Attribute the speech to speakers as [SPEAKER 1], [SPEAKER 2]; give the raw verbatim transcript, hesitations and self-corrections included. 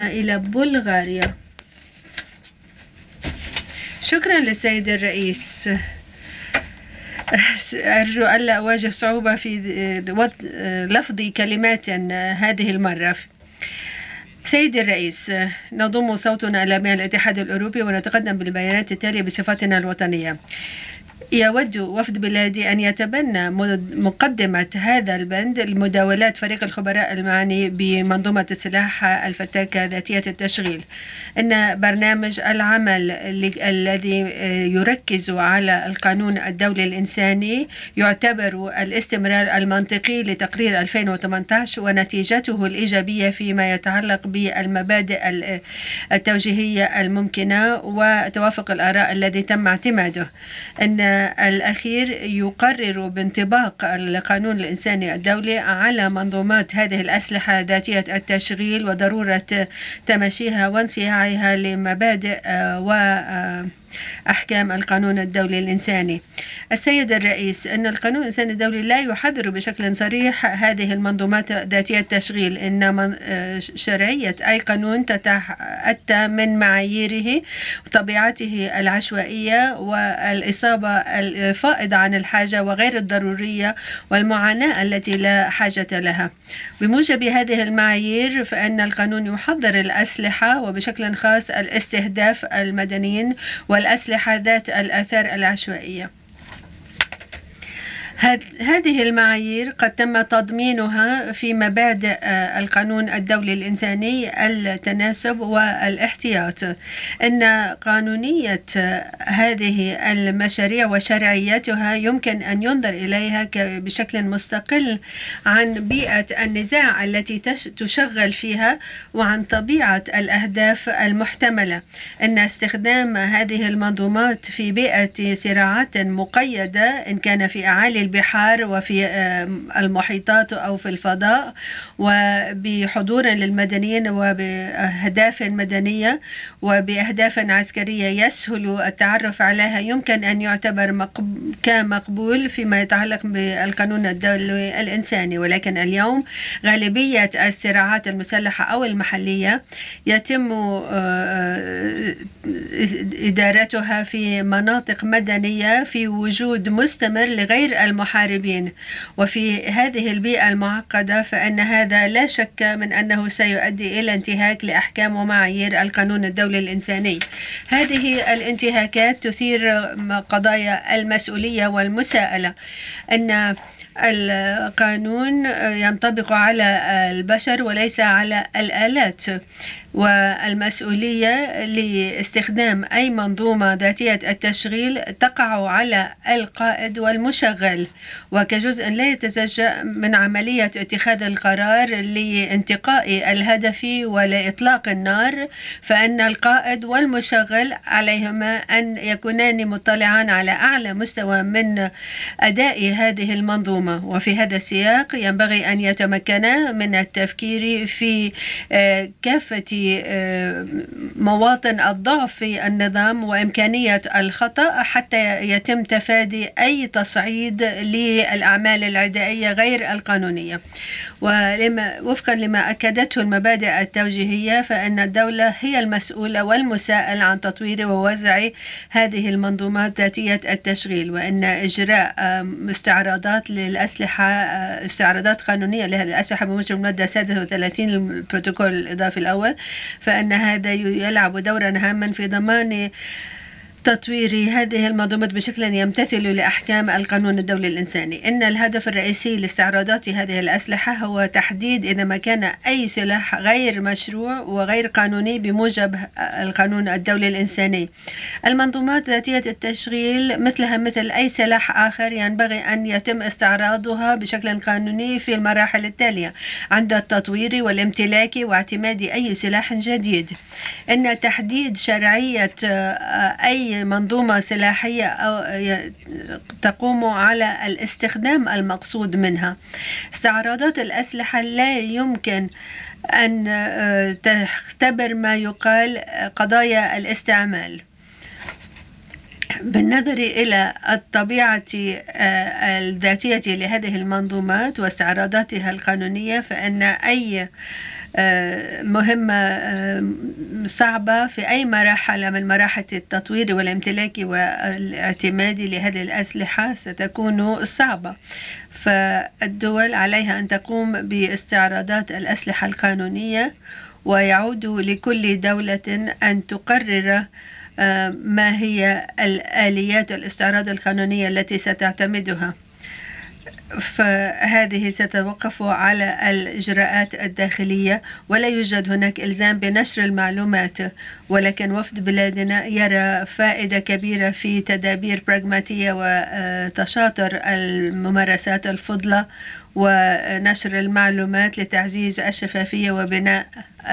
[SPEAKER 1] إلى بلغاريا. شكرا للسيد الرئيس. أرجو ألا أواجه صعوبة في لفظ كلمات هذه المرة. سيدي الرئيس، نضم صوتنا إلى الاتحاد الأوروبي ونتقدم بالبيانات التالية بصفتنا الوطنية. يود وفد بلادي أن يتبنى مقدمة هذا البند المداولات فريق الخبراء المعني بمنظومة السلاح الفتاكة ذاتية التشغيل. إن برنامج العمل الذي يركز على القانون الدولي الإنساني يعتبر الاستمرار المنطقي لتقرير ألفين وثمانية عشر ونتيجته الإيجابية فيما يتعلق بالمبادئ التوجيهية الممكنة وتوافق الآراء الذي تم اعتماده. إن الأخير يقرر بانطباق القانون الإنساني الدولي على منظومات هذه الأسلحة ذاتية التشغيل وضرورة تماشيها وانصياعها لمبادئ وأحكام القانون الدولي الإنساني. السيد الرئيس، أن القانون الإنساني الدولي لا يحظر بشكل صريح هذه المنظومات ذاتية التشغيل، إن شرعية أي قانون تتأتى من معاييره وطبيعته العشوائية والإصابة الفائضة عن الحاجة وغير الضرورية والمعاناة التي لا حاجة لها. بموجب هذه المعايير فإن القانون يحظر الأسلحة وبشكل خاص الاستهداف المدنيين والأسلحة ذات الآثار العشوائية. هذه المعايير قد تم تضمينها في مبادئ القانون الدولي الإنساني التناسب والاحتياط. إن قانونية هذه المشاريع وشرعيتها يمكن أن ينظر إليها بشكل مستقل عن بيئة النزاع التي تشغل فيها وعن طبيعة الأهداف المحتملة. إن استخدام هذه المنظومات في بيئة صراعات مقيدة إن كان في أعالي البحار وفي المحيطات أو في الفضاء وبحضور للمدنيين وبأهداف مدنية وبأهداف عسكرية يسهل التعرف عليها يمكن أن يعتبر كمقبول فيما يتعلق بالقانون الدولي الإنساني. ولكن اليوم غالبية الصراعات المسلحة أو المحلية يتم إدارتها في مناطق مدنية في وجود مستمر لغير المحاربين. وفي هذه البيئة المعقدة فإن هذا لا شك من أنه سيؤدي إلى انتهاك لأحكام ومعايير القانون الدولي الإنساني. هذه الانتهاكات تثير قضايا المسؤولية والمساءلة. أن القانون ينطبق على البشر وليس على الآلات، والمسؤولية لاستخدام أي منظومة ذاتية التشغيل تقع على القائد والمشغل، وكجزء لا يتجزأ من عملية اتخاذ القرار لانتقاء الهدف ولإطلاق النار، فإن القائد والمشغل عليهما أن يكونان مطلعان على أعلى مستوى من أداء هذه المنظومة. وفي هذا السياق ينبغي أن يتمكنا من التفكير في كافة مواطن الضعف في النظام وإمكانية الخطأ حتى يتم تفادي أي تصعيد للأعمال العدائية غير القانونية. ولما وفقا لما أكدته المبادئ التوجيهية فإن الدولة هي المسؤولة والمساءل عن تطوير ووزع هذه المنظومات ذاتية التشغيل، وأن إجراء استعراضات للأسلحة استعراضات قانونية لهذه الأسلحة بموجب المادة السادسة وثلاثين البروتوكول الإضافي الأول، فإن هذا يلعب دورا هاما في ضمان تطوير هذه المنظومات بشكل يمتثل لأحكام القانون الدولي الإنساني. إن الهدف الرئيسي لاستعراضات هذه الأسلحة هو تحديد إذا ما كان أي سلاح غير مشروع وغير قانوني بموجب القانون الدولي الإنساني. المنظومات ذاتية التشغيل مثلها مثل أي سلاح آخر ينبغي أن يتم استعراضها بشكل قانوني في المراحل التالية عند التطوير والامتلاك واعتماد أي سلاح جديد. إن تحديد شرعية أي منظومة سلاحية أو تقوم على الاستخدام المقصود منها. استعراضات الأسلحة لا يمكن أن تختبر ما يقال قضايا الاستعمال. بالنظر إلى الطبيعة الذاتية لهذه المنظومات واستعراضاتها القانونية فإن أي مهمة صعبة في أي مرحلة من مراحل التطوير والامتلاك والاعتماد لهذه الأسلحة ستكون صعبة. فالدول عليها أن تقوم باستعراضات الأسلحة القانونية، ويعود لكل دولة أن تقرر ما هي الآليات الاستعراض القانونية التي ستعتمدها. فهذه ستتوقف على الإجراءات الداخلية، ولا يوجد هناك إلزام بنشر المعلومات، ولكن وفد بلادنا يرى فائدة كبيرة في تدابير براغماتية وتشاطر الممارسات الفضلة ونشر المعلومات لتعزيز الشفافية وبناء